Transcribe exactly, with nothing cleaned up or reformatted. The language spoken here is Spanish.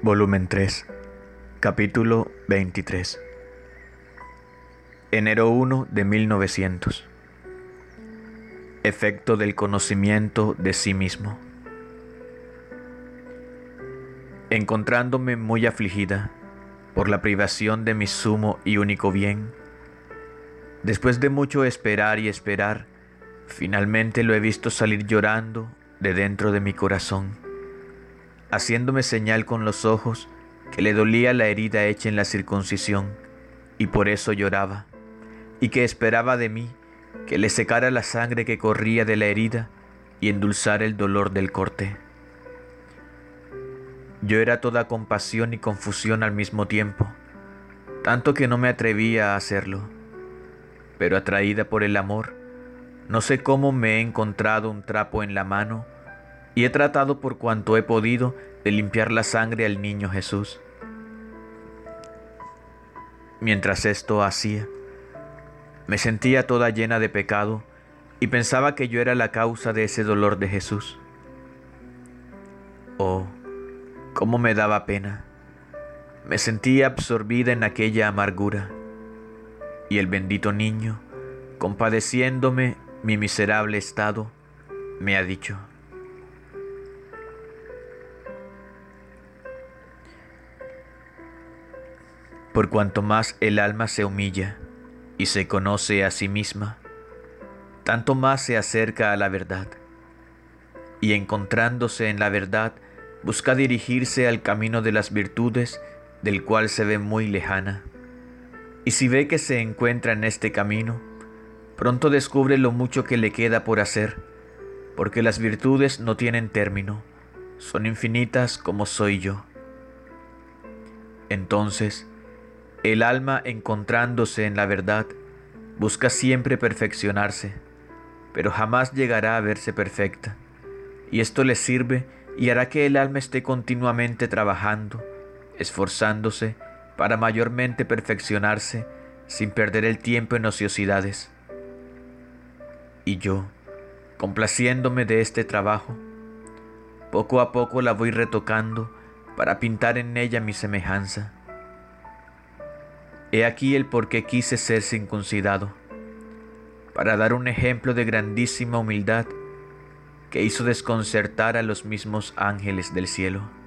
Volumen tres, capítulo veintitrés. Enero uno de mil novecientos. Efecto del conocimiento de sí mismo. Encontrándome muy afligida por la privación de mi sumo y único bien, después de mucho esperar y esperar, finalmente lo he visto salir llorando de dentro de mi corazón, haciéndome señal con los ojos que le dolía la herida hecha en la circuncisión, y por eso lloraba, y que esperaba de mí que le secara la sangre que corría de la herida y endulzara el dolor del corte. Yo era toda compasión y confusión al mismo tiempo, tanto que no me atrevía a hacerlo, pero atraída por el amor, no sé cómo me he encontrado un trapo en la mano y he tratado por cuanto he podido de limpiar la sangre al niño Jesús. Mientras esto hacía, me sentía toda llena de pecado y pensaba que yo era la causa de ese dolor de Jesús. Oh, cómo me daba pena. Me sentía absorbida en aquella amargura, y el bendito niño, compadeciéndome mi miserable estado, me ha dicho: por cuanto más el alma se humilla y se conoce a sí misma, tanto más se acerca a la verdad, y encontrándose en la verdad, busca dirigirse al camino de las virtudes, del cual se ve muy lejana. Y si ve que se encuentra en este camino, pronto descubre lo mucho que le queda por hacer, porque las virtudes no tienen término, son infinitas como soy yo. Entonces, el alma, encontrándose en la verdad, busca siempre perfeccionarse, pero jamás llegará a verse perfecta, y esto le sirve y hará que el alma esté continuamente trabajando, esforzándose para mayormente perfeccionarse sin perder el tiempo en ociosidades. Y yo, complaciéndome de este trabajo, poco a poco la voy retocando para pintar en ella mi semejanza. He aquí el por qué quise ser circuncidado, para dar un ejemplo de grandísima humildad que hizo desconcertar a los mismos ángeles del cielo.